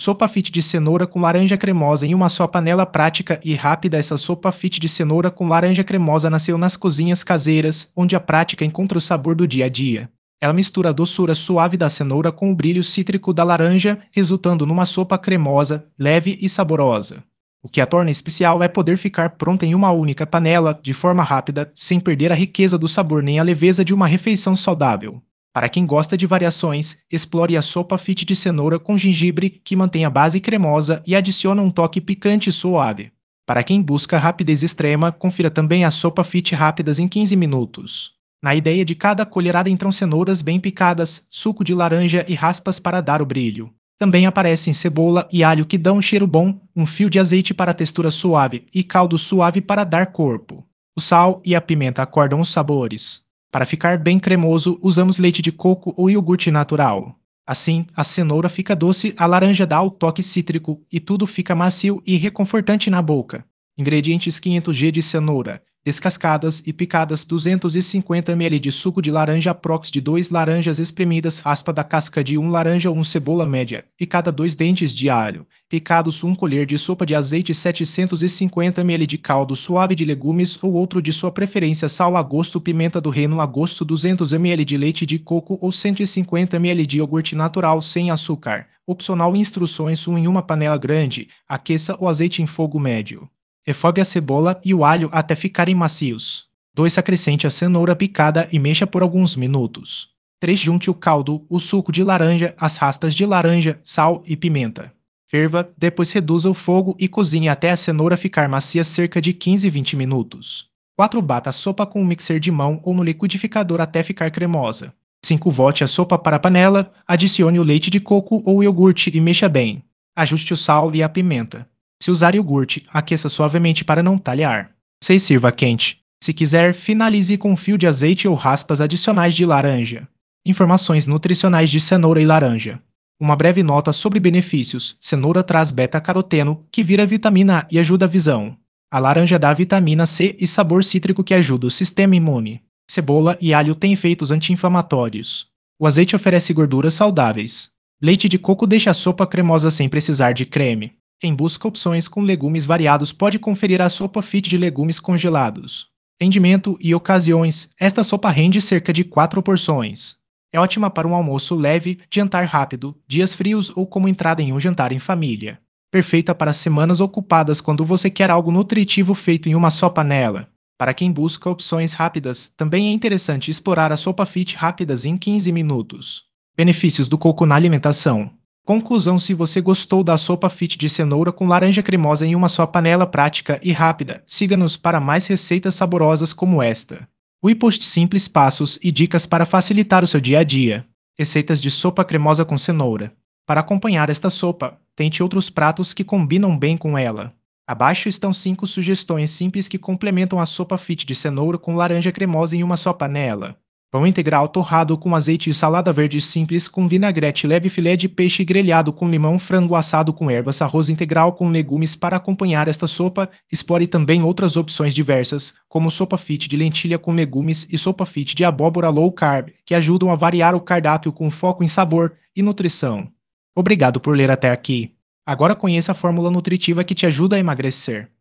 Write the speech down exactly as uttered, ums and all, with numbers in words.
Sopa fit de cenoura com laranja cremosa em uma só panela, prática e rápida. Essa sopa fit de cenoura com laranja cremosa nasceu nas cozinhas caseiras, onde a prática encontra o sabor do dia a dia. Ela mistura a doçura suave da cenoura com o brilho cítrico da laranja, resultando numa sopa cremosa, leve e saborosa. O que a torna especial é poder ficar pronta em uma única panela, de forma rápida, sem perder a riqueza do sabor nem a leveza de uma refeição saudável. Para quem gosta de variações, explore a sopa fit de cenoura com gengibre, que mantém a base cremosa e adiciona um toque picante e suave. Para quem busca rapidez extrema, confira também a sopa fit rápidas em quinze minutos. Na ideia de cada colherada entram cenouras bem picadas, suco de laranja e raspas para dar o brilho. Também aparecem cebola e alho que dão um cheiro bom, um fio de azeite para a textura suave e caldo suave para dar corpo. O sal e a pimenta acordam os sabores. Para ficar bem cremoso, usamos leite de coco ou iogurte natural. Assim, a cenoura fica doce, a laranja dá o toque cítrico e tudo fica macio e reconfortante na boca. Ingredientes: quinhentos gramas de cenoura descascadas e picadas, duzentos e cinquenta mililitros de suco de laranja prox de dois laranjas espremidas, raspa da casca de um laranja ou um cebola média, picada dois dentes de alho, picados uma colher de sopa de azeite, setecentos e cinquenta mililitros de caldo suave de legumes ou outro de sua preferência, sal a gosto, pimenta do reino a gosto, duzentos mililitros de leite de coco ou cento e cinquenta mililitros de iogurte natural sem açúcar. Opcional: instruções: um em uma panela grande, aqueça o azeite em fogo médio. Refogue a cebola e o alho até ficarem macios. dois Acrescente a cenoura picada e mexa por alguns minutos. três Junte o caldo, o suco de laranja, as raspas de laranja, sal e pimenta. Ferva, depois reduza o fogo e cozinhe até a cenoura ficar macia, cerca de quinze a vinte minutos. quatro Bata a sopa com um mixer de mão ou no liquidificador até ficar cremosa. cinco Volte a sopa para a panela, adicione o leite de coco ou iogurte e mexa bem. Ajuste o sal e a pimenta. Se usar iogurte, aqueça suavemente para não talhar. seis Sirva quente. Se quiser, finalize com um fio de azeite ou raspas adicionais de laranja. Informações nutricionais de cenoura e laranja. Uma breve nota sobre benefícios. Cenoura traz beta-caroteno, que vira vitamina A e ajuda a visão. A laranja dá vitamina C e sabor cítrico, que ajuda o sistema imune. Cebola e alho têm efeitos anti-inflamatórios. O azeite oferece gorduras saudáveis. Leite de coco deixa a sopa cremosa sem precisar de creme. Quem busca opções com legumes variados pode conferir a sopa fit de legumes congelados. Rendimento e ocasiões: esta sopa rende cerca de quatro porções. É ótima para um almoço leve, jantar rápido, dias frios ou como entrada em um jantar em família. Perfeita para semanas ocupadas quando você quer algo nutritivo feito em uma só panela. Para quem busca opções rápidas, também é interessante explorar a sopa fit rápidas em quinze minutos. Benefícios do coco na alimentação. Conclusão: se você gostou da sopa fit de cenoura com laranja cremosa em uma só panela, prática e rápida, siga-nos para mais receitas saborosas como esta. We post simples passos e dicas para facilitar o seu dia a dia. Receitas de sopa cremosa com cenoura. Para acompanhar esta sopa, tente outros pratos que combinam bem com ela. Abaixo estão cinco sugestões simples que complementam a sopa fit de cenoura com laranja cremosa em uma só panela. Pão integral torrado com azeite e salada verde simples com vinagrete leve, filé de peixe grelhado com limão, frango assado com ervas, arroz integral com legumes. Para acompanhar esta sopa, explore também outras opções diversas, como sopa fit de lentilha com legumes e sopa fit de abóbora low carb, que ajudam a variar o cardápio com foco em sabor e nutrição. Obrigado por ler até aqui. Agora conheça a fórmula nutritiva que te ajuda a emagrecer.